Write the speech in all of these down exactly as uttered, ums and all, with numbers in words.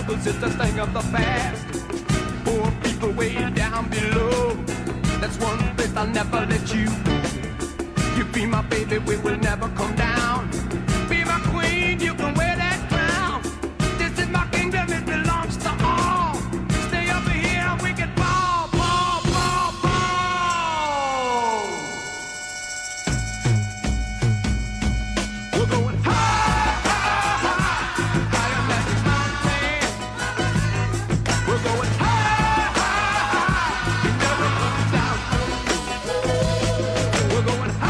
struggles is a thing of the past. Poor people way down below. That's one place I'll never let you go. You be my baby, we will never come down. Be my queen, you can wear that crown. This is my kingdom, it belongs to all. Stay over here, we can ball, ball, ball, ball. We're going high, high, high, higher than the mountain. We're going high, high, high, you never come down. We're going high.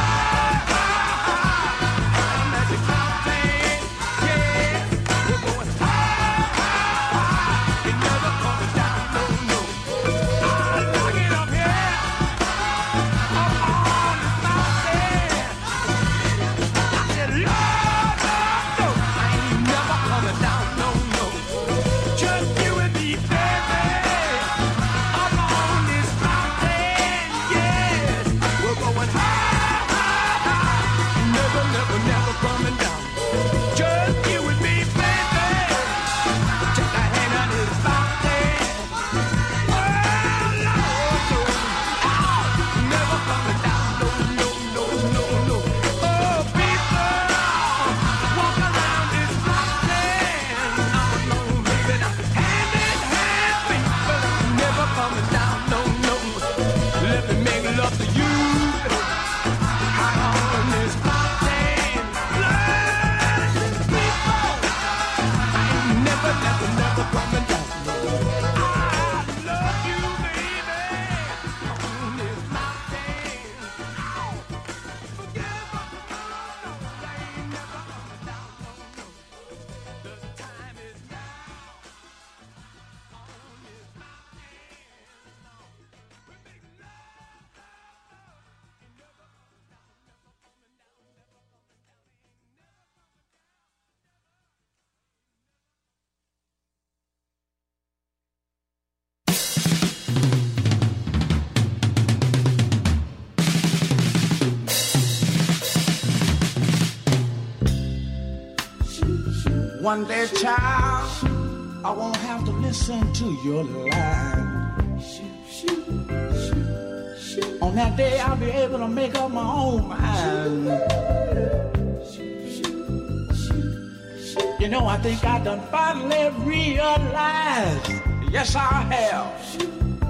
One day, child, I won't have to listen to your lies. On that day, I'll be able to make up my own mind. You know, I think I done finally realized. Yes, I have.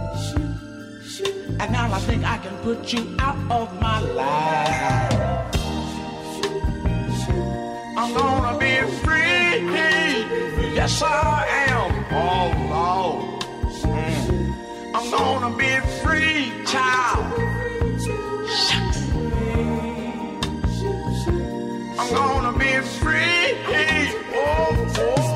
And now I think I can put you out of my life. I'm gonna be free. Yes, I am. Oh, Lord. Mm. I'm gonna be free, child. Shucks. I'm gonna be free. Oh, oh.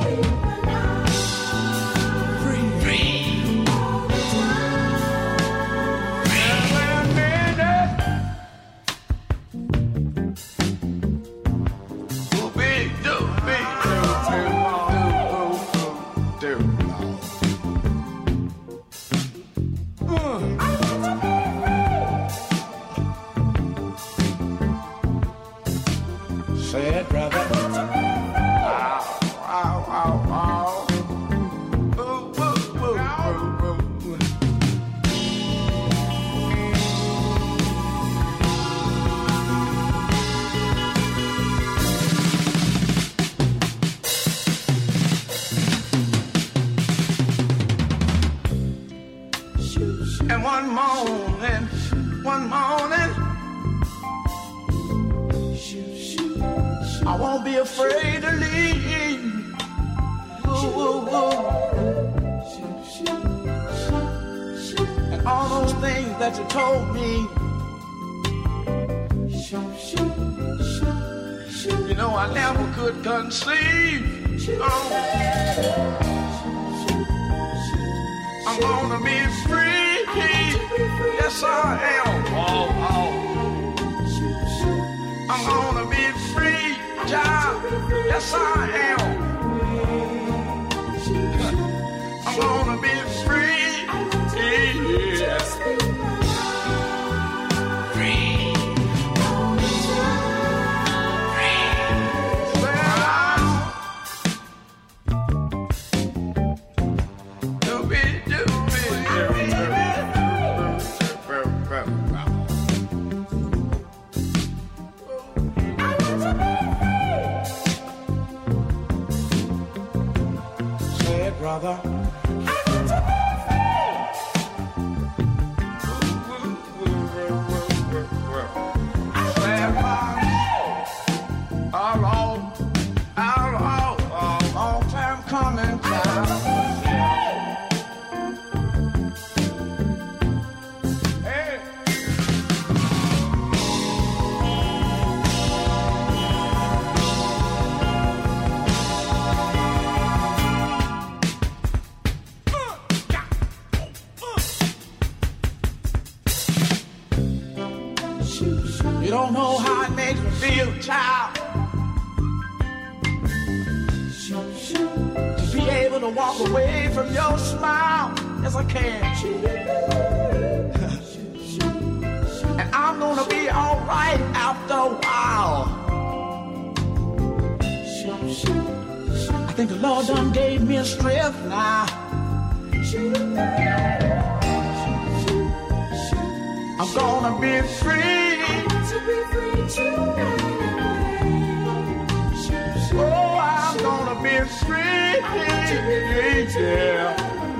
Say it, brother. Ow, ow, ow, ow. Ooh, ooh, ooh, ooh, ooh. And one morning, one morning, I won't be afraid to leave. Ooh, ooh, ooh. And all those things that you told me, you know I never could conceive. Oh. I'm gonna be free. Yes, I am. Oh, oh. I'm gonna be free, child. Yes, I am. I'm gonna be free. Yes. Free. Free. brother. You don't know how it makes me feel, child, to be able to walk away from your smile. Yes, I can. And I'm gonna be alright after a while. I think the Lord done gave me a strength now. I'm gonna be free. To be free tonight. Oh, I'm gonna be free. Yeah.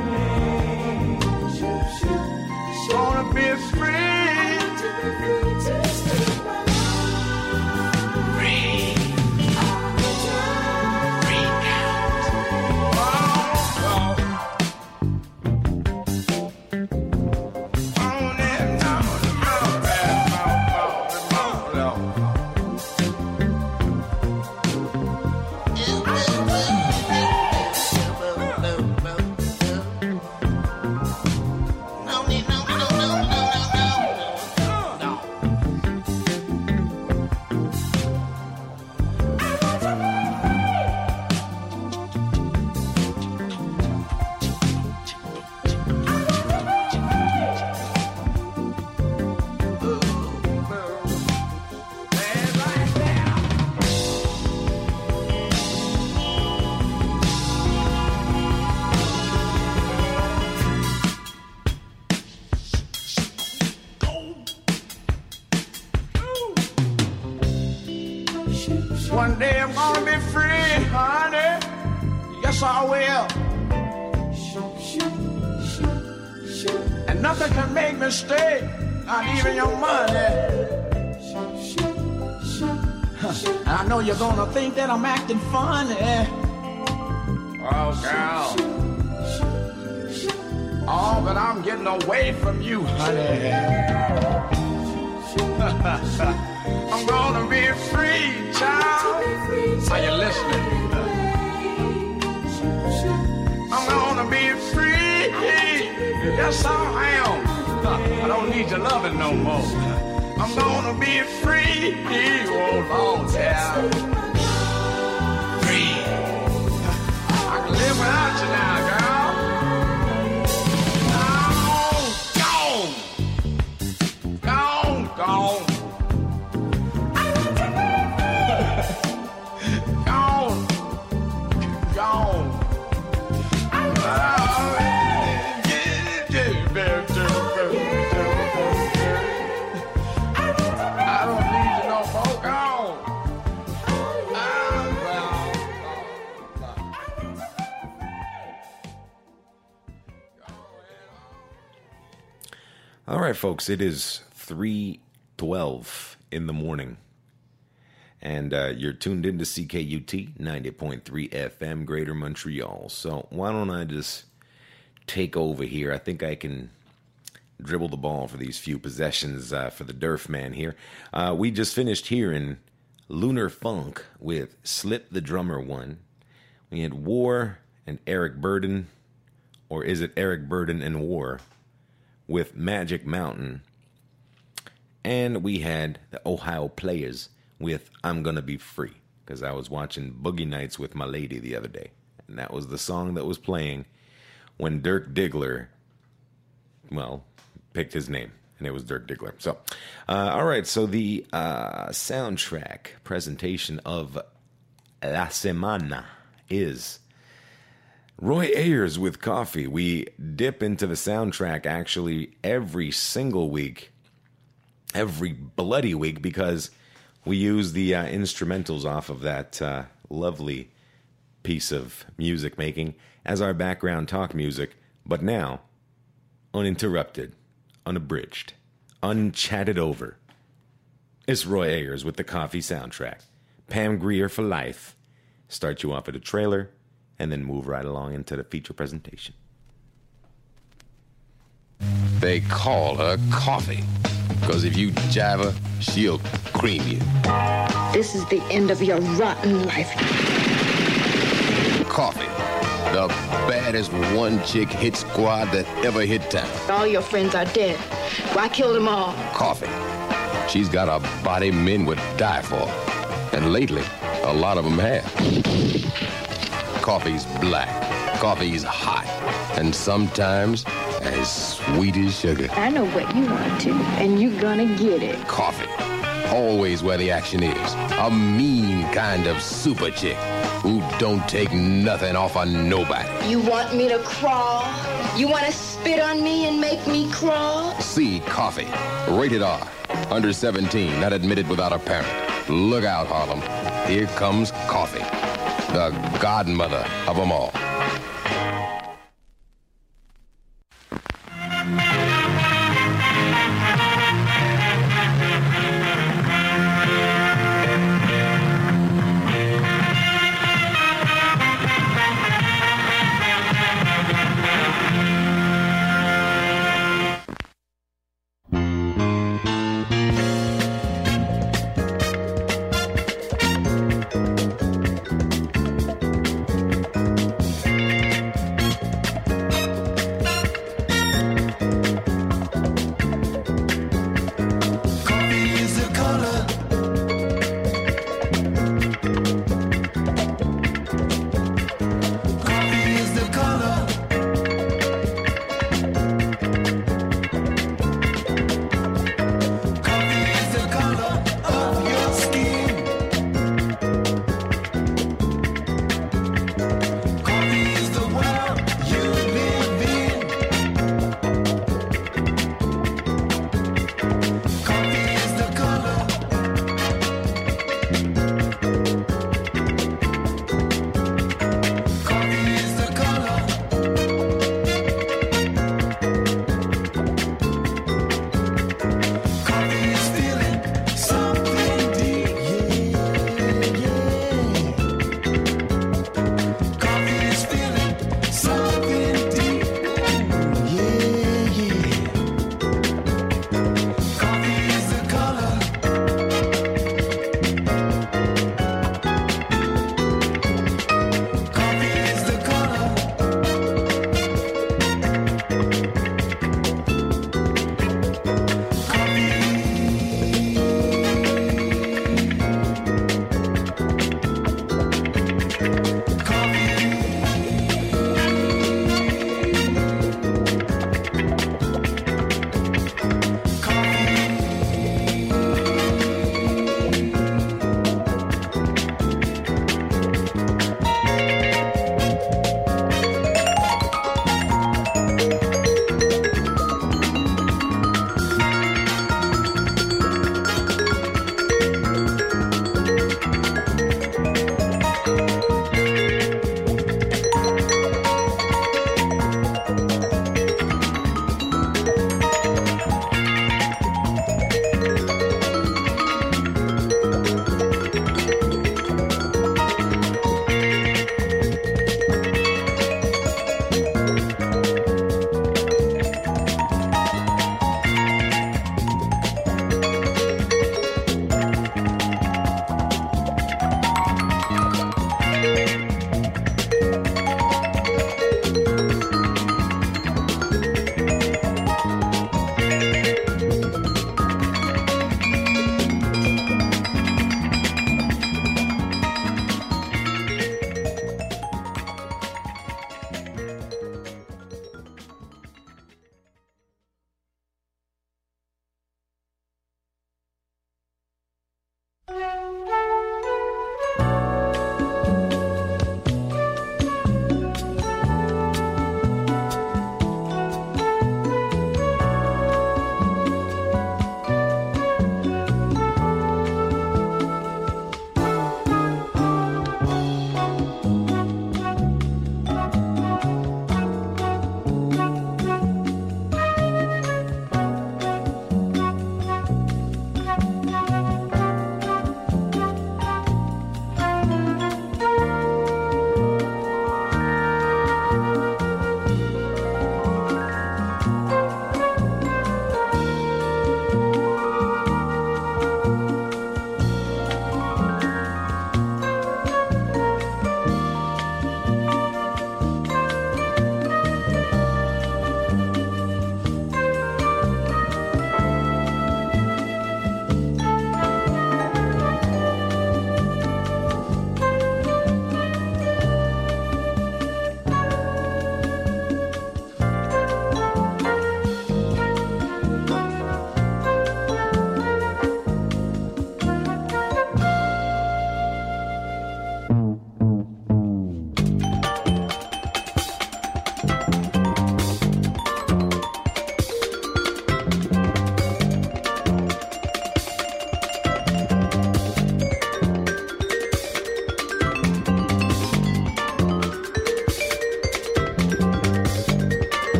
Gonna be free. To be free to speak my mind. Free. Free out. Oh, oh. One day I'm gonna be free, honey. Yes, I will. And nothing can make me stay, not even your money. I know you're gonna think that I'm acting funny. Oh, girl. Oh, but I'm getting away from you, honey. I'm gonna be free, child. Are you listening? I'm gonna be free. Yes, I am. I don't need your loving no more. I'm gonna be free. Oh, Lord, yeah. Free. I can live without you now, girl. Gone. Gone. Gone. All right, folks, it is three twelve in the morning, and uh, you're tuned into C K U T ninety point three F M, Greater Montreal. So why don't I just take over here? I think I can dribble the ball for these few possessions uh, for the Durf man here. Uh, we just finished hearing Lunar Funk with Slip the Drummer One. We had War and Eric Burden, or is it Eric Burden and War, with Magic Mountain. And we had the Ohio Players with I'm Gonna Be Free, because I was watching Boogie Nights with my lady the other day, and that was the song that was playing when Dirk Diggler, well, picked his name, and it was Dirk Diggler. So, uh, all right, so the uh, soundtrack presentation of La Semana is Roy Ayers with Coffee. We dip into the soundtrack actually every single week, every bloody week, because we use the uh, instrumentals off of that uh, lovely piece of music making as our background talk music, but now uninterrupted, unabridged, unchatted over. It's Roy Ayers with the Coffee Soundtrack. Pam Grier for life. Start you off at a trailer and then move right along into the feature presentation. They call her Coffee, because if you jive her, she'll cream you. This is the end of your rotten life. Coffee, the baddest one-chick hit squad that ever hit town. All your friends are dead. Why kill them all? Coffee, she's got a body men would die for. And lately, a lot of them have. Coffee's black, coffee's hot, and sometimes as sweet as sugar. I know what you want to, and you're gonna get it. Coffee, always where the action is. A mean kind of super chick who don't take nothing off of nobody. You want me to crawl? You want to spit on me and make me crawl? See Coffee, rated R, under seventeen, not admitted without a parent. Look out, Harlem. Here comes Coffee, the godmother of them all.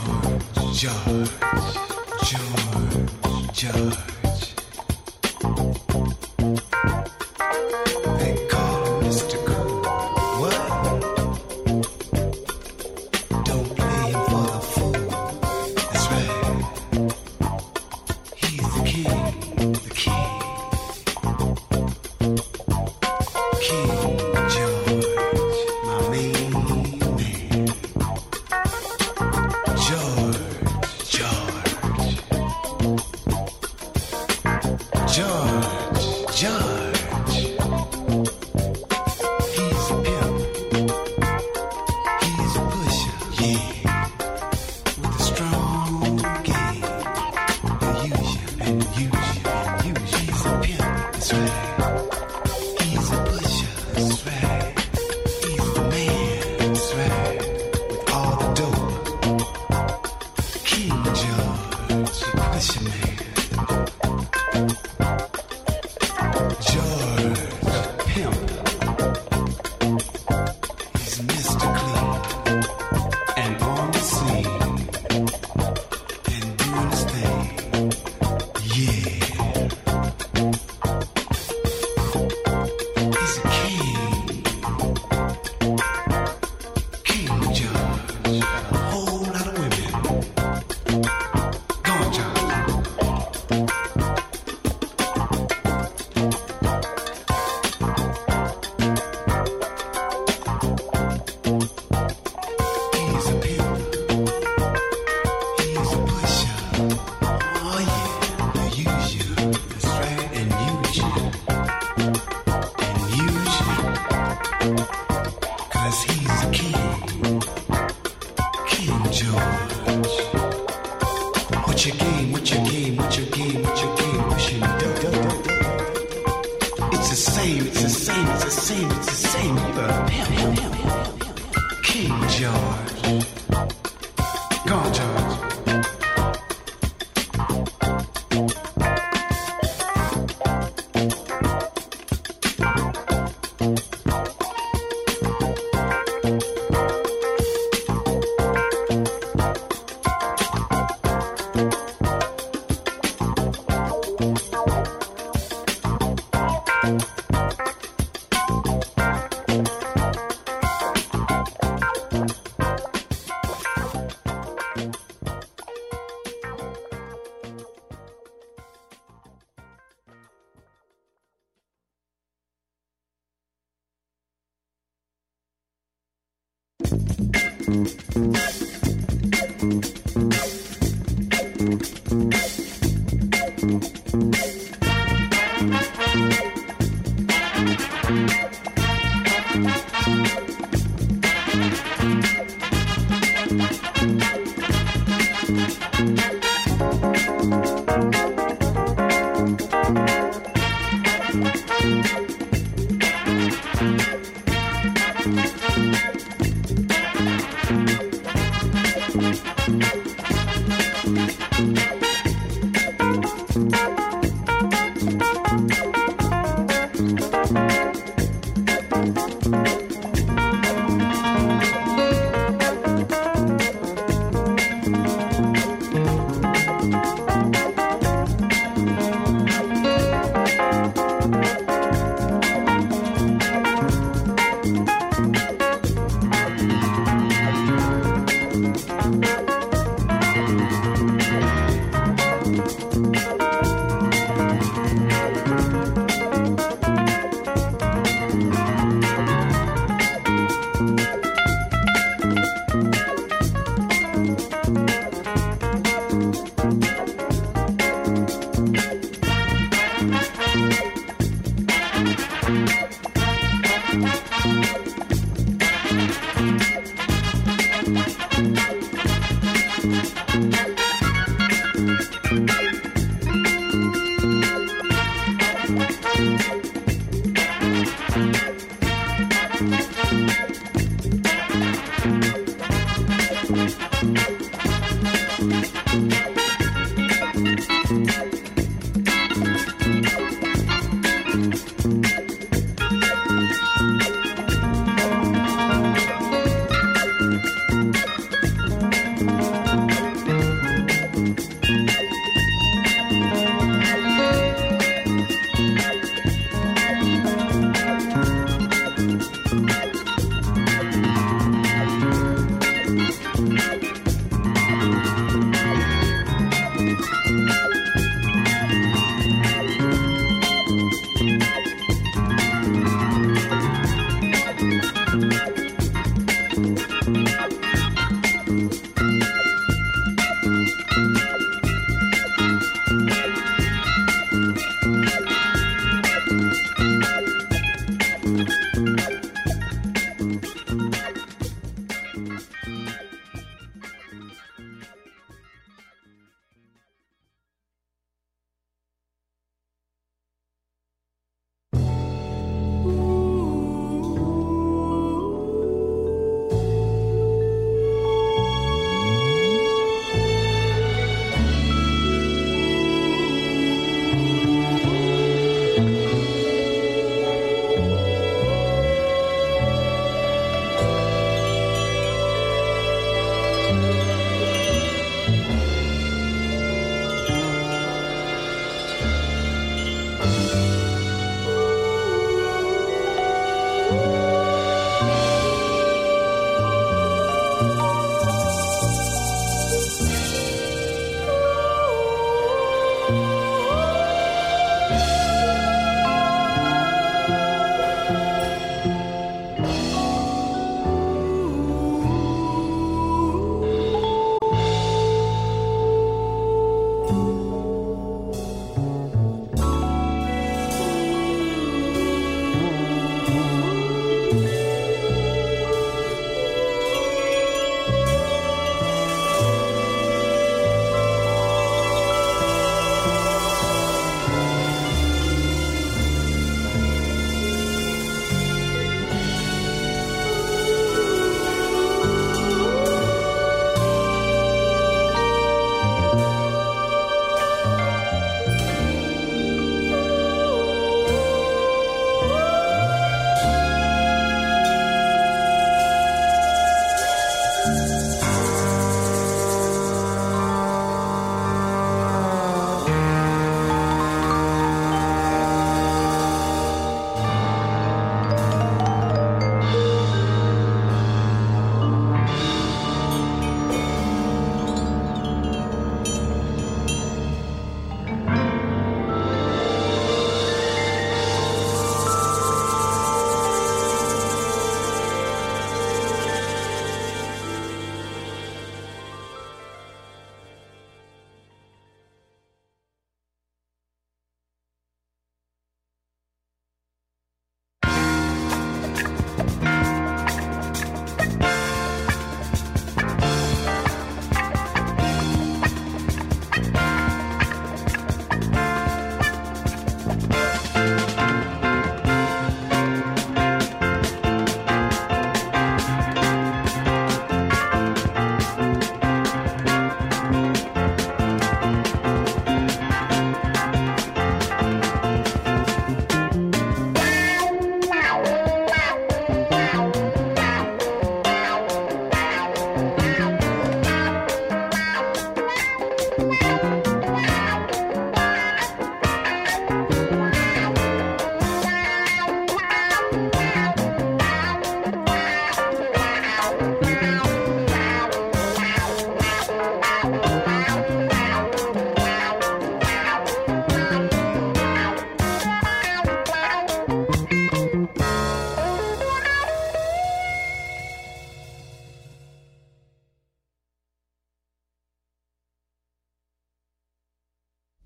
George, George, George. They call him Mister Cool. What? Don't play him for the fool. That's right. He's the king, the king. King George, my main man. George, George. George, George. He's a pimp. He's a pusher, yeah. With a strong game. They use you and use you and use you. He's a pimp, that's right. He's a pusher, that's right. He's the man, that's right. With all the dope. King George, the pusher man. George, the pimp. He's Mister Clean and on the scene and doing his thing. Yeah. He's a king. King George. Got a whole lot of women. Go on, George. He's a pimp. He's a pusher. Oh yeah, they use you. That's right, and use you. And use you. Cause he's a king. King George. What's your game? What's your game? What's your game? What's your game? What's your dope? It's the same, it's the same, it's the same, it's the same. You're a pimp. King George. Go on, George. Thank you.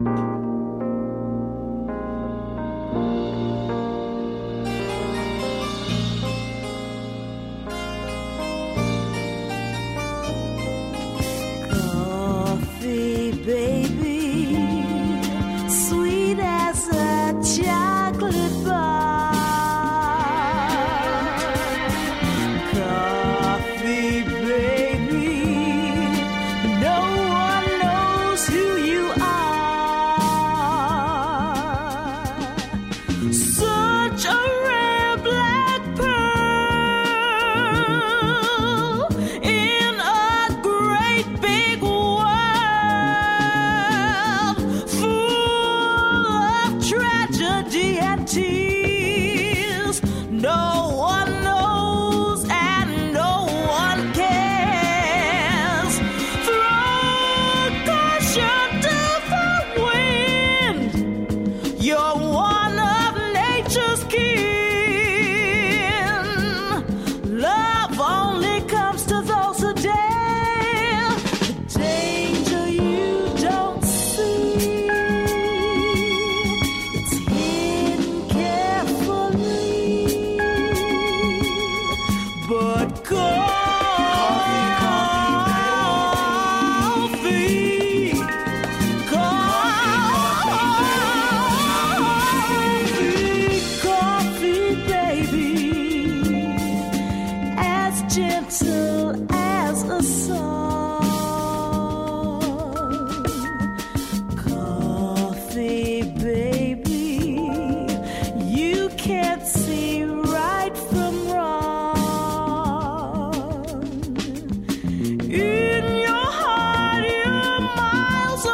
Coffee, baby, sweet as a chocolate bar. Coffee, baby, no one knows who you are. Such a rare black pearl in a great big world full of tragedy and tears. No one knows and no one cares. Throw caution to the wind. You're one of nature's kin. Love only comes to those who dare. The danger you don't see, it's hidden carefully. But coffee, coffee, coffee, coffee, baby, as gentle as a song. Coffee, baby, you can't see right from wrong. In your heart, you're miles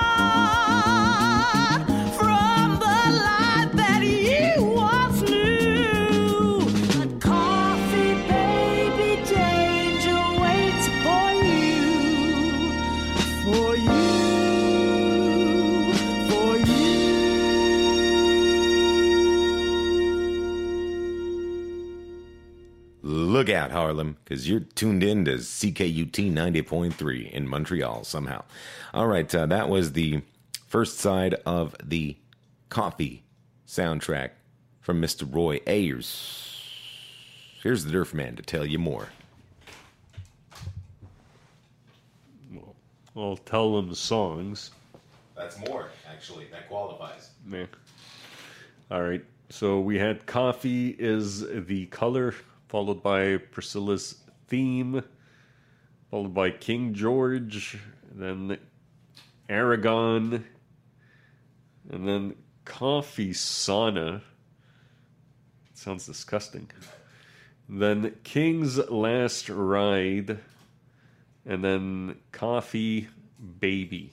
apart from the life that you once knew. But coffee, baby, danger waits for you, for you, for you. Look out, Harlem, because you're tuned in to C K U T ninety point three in Montreal somehow. All right, uh, that was the first side of the Coffee soundtrack from Mister Roy Ayers. Here's the Durf Man to tell you more. Well, I'll tell them the songs. That's more, actually. That qualifies. Yeah. All right. So we had Coffee is the Color, followed by Priscilla's Theme, followed by King George, then Aragon, and then Coffee Sauna. Sounds disgusting. Then King's Last Ride, and then Coffee Baby.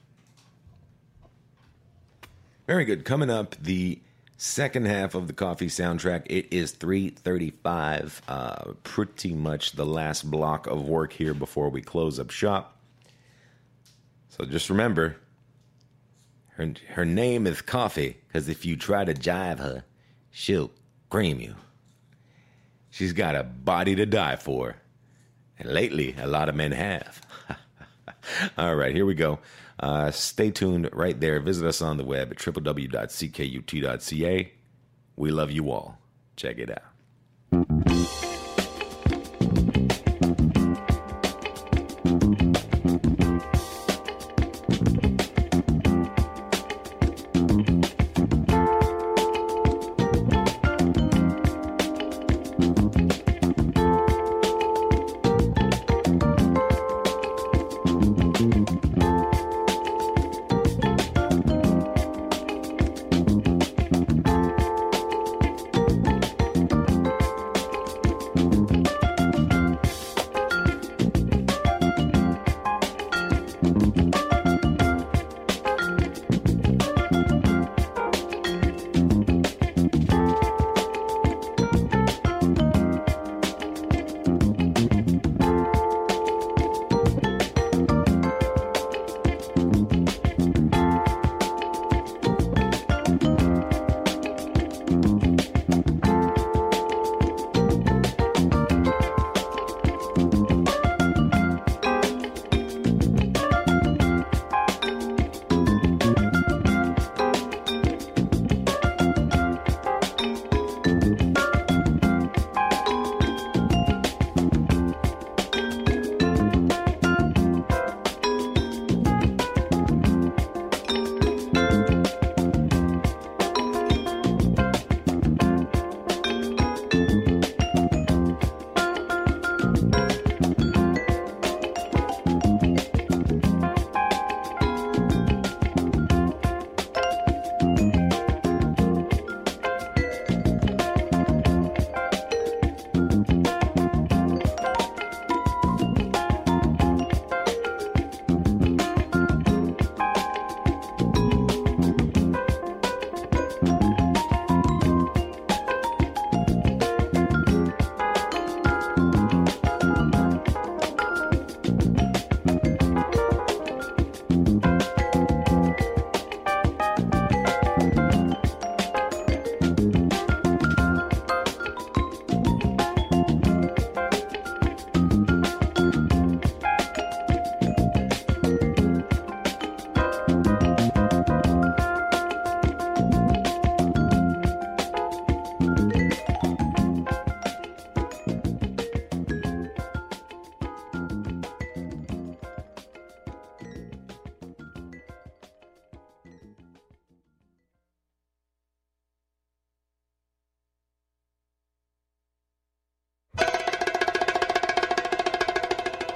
Very good. Coming up, the second half of the Coffee soundtrack. It is three thirty-five. Uh, pretty much the last block of work here before we close up shop. So just remember, her, her name is Coffee, because if you try to jive her, she'll cream you. She's got a body to die for. And lately, a lot of men have. All right, here we go. Uh, stay tuned right there. Visit us on the web at w w w dot c k u t dot c a. We love you all. Check it out.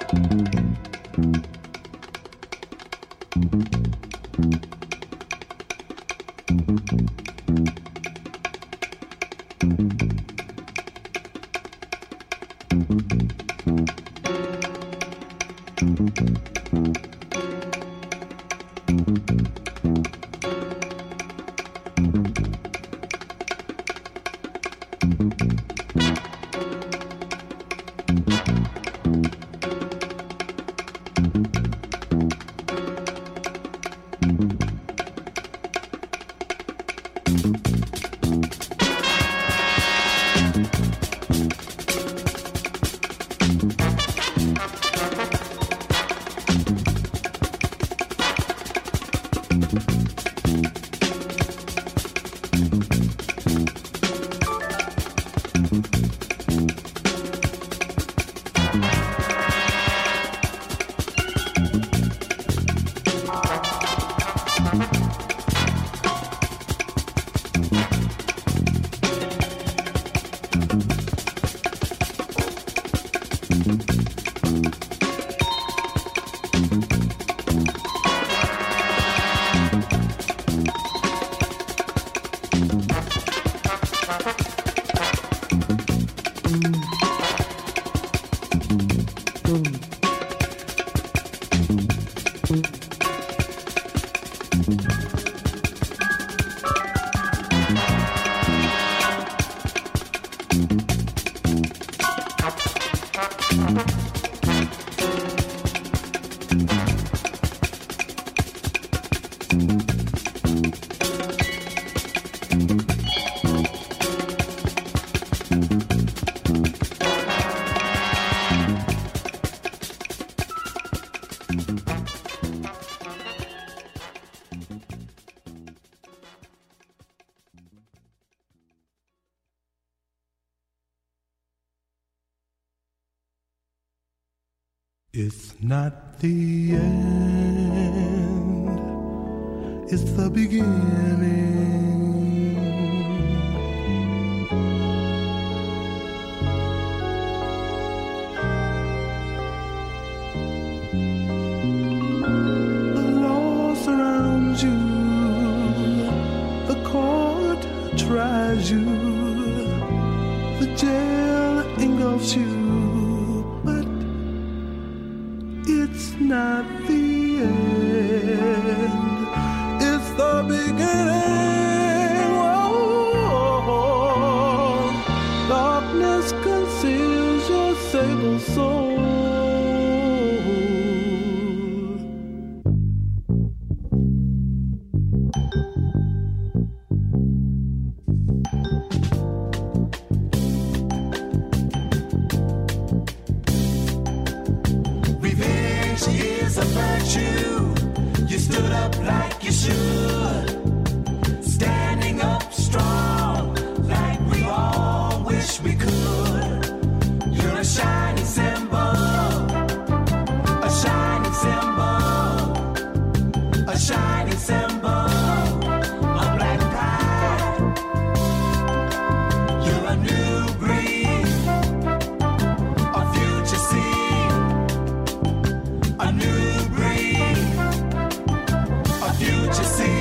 It's not the end, it's the beginning. The law surrounds you, the court tries you, the jail engulfs you. It's not the end, it's the beginning. Whoa. Darkness conceals your sable soul. Is a virtue. You stood up like you should, standing up strong like we all wish we could. You're a shining symbol, a shining symbol, a shining symbol of black pride. You're a new breed, a future seed, a new breed, a future seed.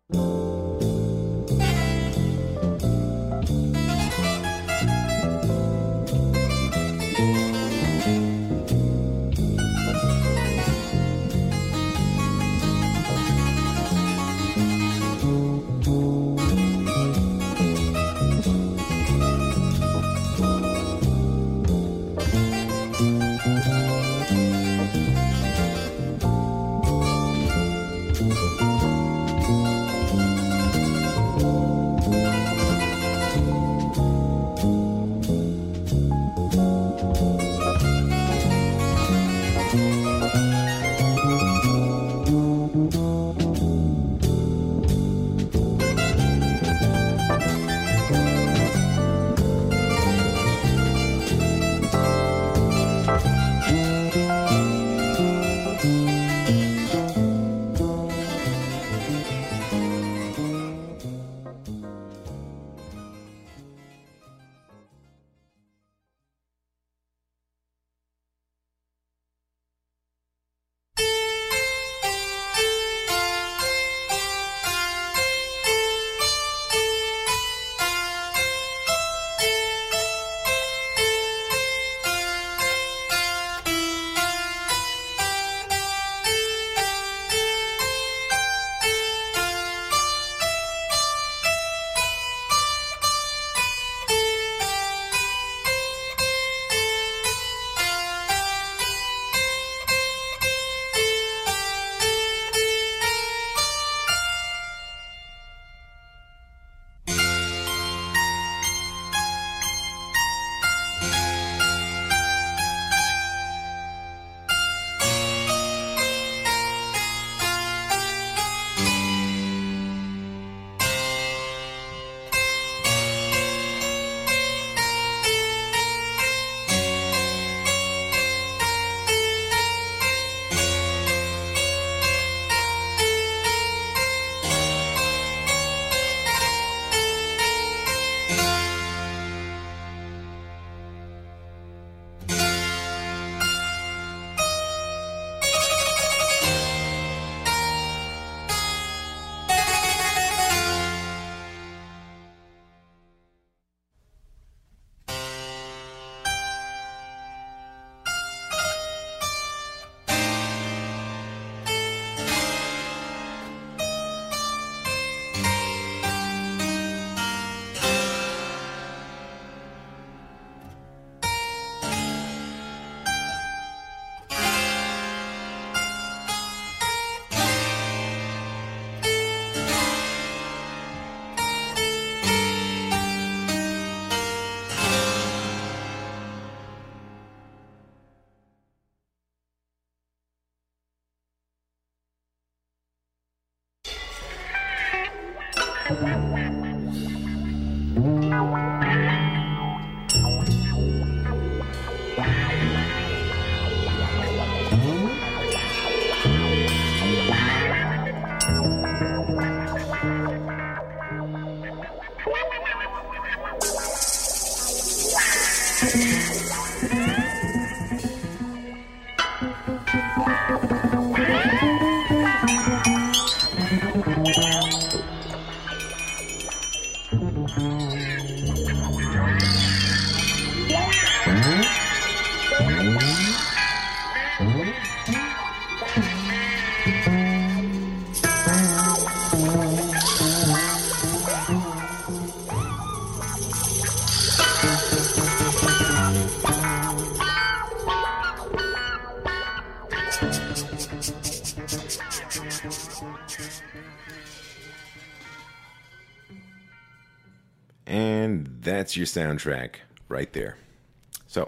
And that's your soundtrack right there. So,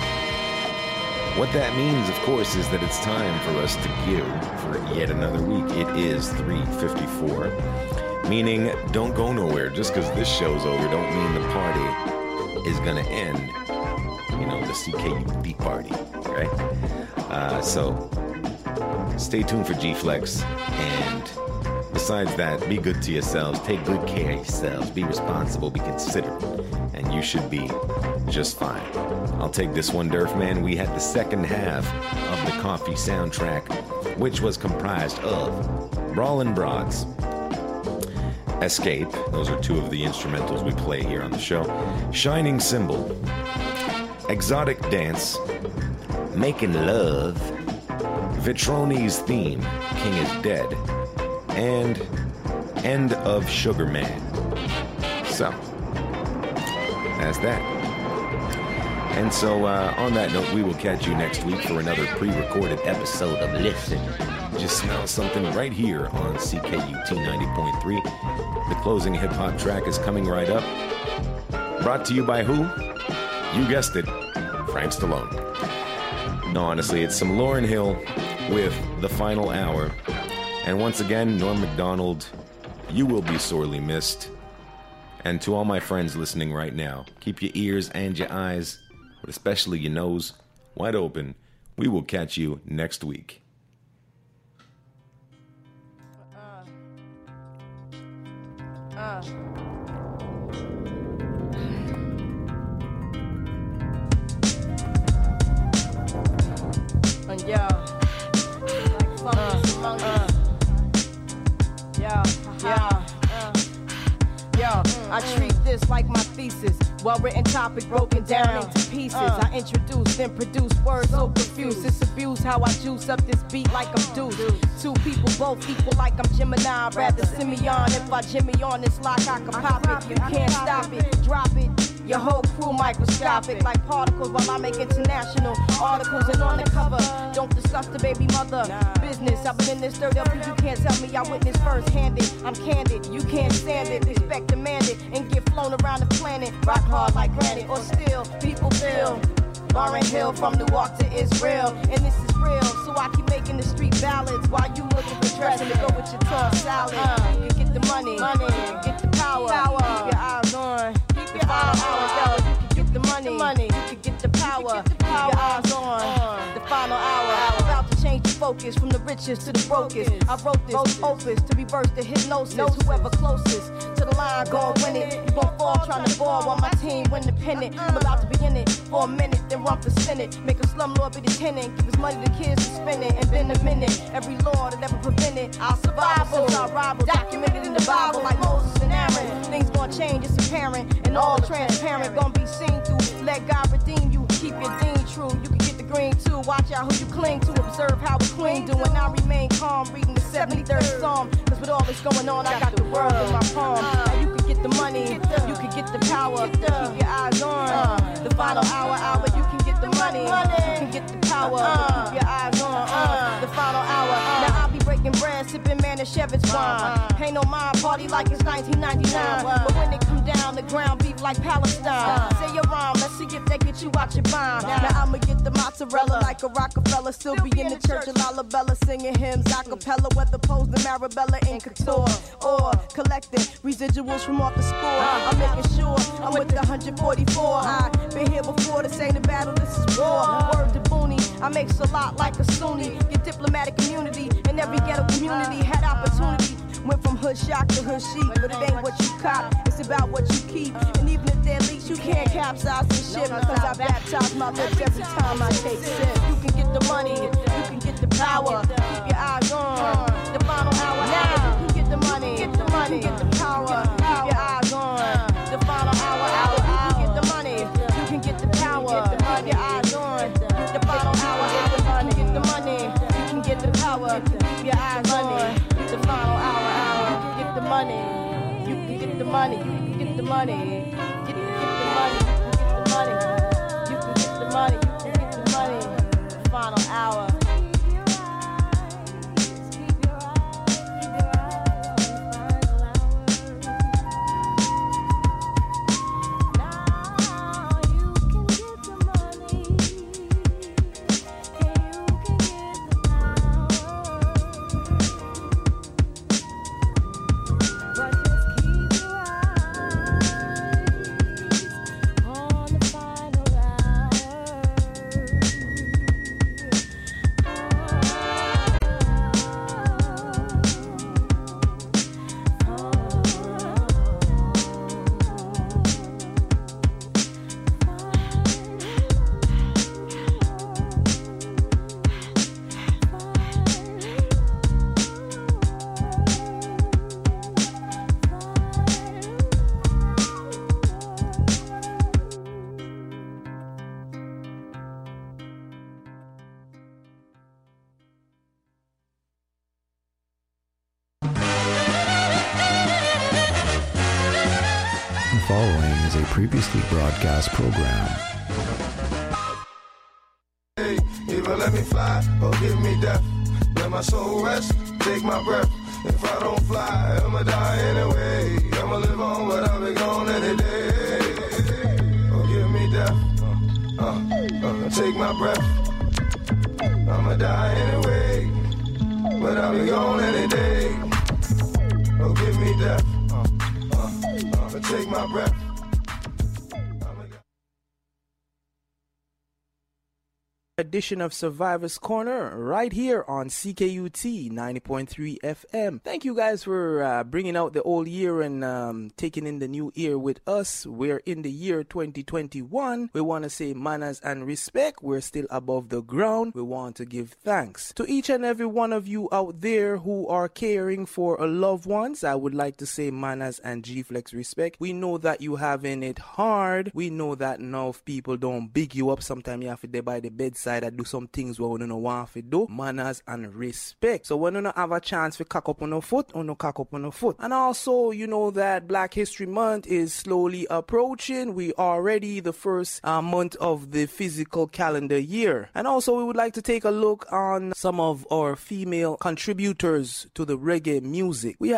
what that means, of course, is that it's time for us to give for yet another week. It is three fifty-four, meaning don't go nowhere. Just because this show's over don't mean the party is going to end. You know, the C K U T party, right? Uh, so, stay tuned for G-Flex, and besides that, be good to yourselves, take good care of yourselves, be responsible, be considerate, and you should be just fine. I'll take this one, Durfman. We had the second half of the Coffee soundtrack, which was comprised of Brawlin' Broads, Escape. Those are two of the instrumentals we play here on the show. Shining Symbol. Exotic Dance. Making Love. Vitroni's Theme. King is Dead. And End of Sugar Man. So, that's that. And so, uh, on that note, we will catch you next week for another pre-recorded episode of Listen. Just smell something right here on C K U T ninety point three. The closing hip-hop track is coming right up. Brought to you by who? You guessed it, Frank Stallone. No, honestly, it's some Lauryn Hill with The Final Hour. And once again, Norm Macdonald, you will be sorely missed. And to all my friends listening right now, keep your ears and your eyes, but especially your nose, wide open. We will catch you next week. Uh. Uh. And yo, like fungus uh, among uh. Yo, yo, uh. Yo, I treat this like my thesis. Well-written topic broken down into pieces. Uh. I introduce, then produce words so confused. It's abuse how I juice up this beat like I'm Deuce. Two people both equal like I'm Gemini. I'd rather Simeon. If I Jimmy on this lock, I can pop it. You can't stop it, drop it. Your whole crew microscopic like particles while I make international articles and on the cover. Don't discuss the baby mother business. I've been in this third up, you can't tell me I witnessed first-handed. I'm candid, you can't stand it. Respect demanded and get flown around the planet. Rock hard like granite or steel. People feel Lauryn Hill from Newark to Israel, and this is real. So I keep making the street ballads while you looking for dressing to go with your tongue salad. Uh, you get the money, money, you get the power. power. Keep your eyes on. Keep your eyes on. You can get the money, money. You can get the power. Keep your eyes on. The final hour. About to change the focus from the richest to the brokest. I wrote this opus to reverse the hypnosis. Whoever closest to the line gon' win it. You gon' fall trying to ball while my team win the pennant. I'm about to be in it for a minute, then run for Senate. Make a slumlord be the tenant. Give his money to kids to spend it. And been a minute. Every law that ever prevented I'll survive since I rival. Documented in the Bible like Moses and Aaron. Things gon' change, it's apparent. And all transparent gon' be seen through. Let God redeem you. Keep your dean true. You can get the green too. Watch out who you cling to. Observe how the queen do. And I remain calm. Reading the seventy-third Psalm. Cause with all this going on, I got the world in my palm. Now you can get the money. You can get the power. Keep your eyes on. The final hour, hour. You can get the money. You can get the power. Keep your eyes on. The final hour. Now I'll be breaking bread, sipping Manischewitz wine. Pay no mind, party like it's nineteen ninety-nine. But when it come down, the ground beef like Palestine. Say your rhyme, let's see if they get you out your mind. Now I'ma get the mozzarella like a Rockefeller. Still be in the church of Lalabella, singing hymns a cappella. Whether posed in Marabella in couture or collecting residuals from off the score. I'm making sure I'm with the one forty-four. I've been here before, this ain't a battle, this is war. Word to Booney, I make a lot like a Sunni. Get diplomatic immunity in every ghetto community. Had opportunity, went from hood shock to hood chic. But it ain't what you cop, it's about what you keep. And even if they're leaks, you can't capsize the ship. Cause I baptize my lips every time I take sip. You can get the money, you can get the power. Keep your eyes on the final hour. Now you can get the money, get the money, get the power. Keep your eyes on the final hour. Hour. You can get the money, you can get the power. Keep your eyes on the final hour. You can get the money, you can get the power. Keep your eyes on the final hour. Hour. You can get the money, you can get the money, you can get the money. Get, get the money, you can get the money. You can get the money, you can get the money. The final hour. following is a previously broadcast program. Hey, either let me fly or give me death. Let my soul rest, take my breath. If I don't fly, I'ma die anyway. I'ma live on, but I'll be gone any day. Or give me death, uh, uh, take my breath. I'ma die anyway, but I'll be gone any day. Or give me death, uh, uh, uh, take my breath. Edition of Survivor's Corner right here on C K U T ninety point three F M. Thank you guys for uh, bringing out the old year and um, taking in the new year with us. We're in the year twenty twenty-one. We want to say manners and respect. We're still above the ground. We want to give thanks to each and every one of you out there who are caring for a loved ones. I would like to say manners and G-Flex respect. We know that you having it hard. We know that enough people don't big you up. Sometimes you have to be by the bedside that do some things where we don't want to do. Manners and respect. So when you don't have a chance to cock up on a foot, or no cock up on a foot. And also, you know that Black History Month is slowly approaching. We are already the first uh, month of the physical calendar year. And also we would like to take a look on some of our female contributors to the reggae music. We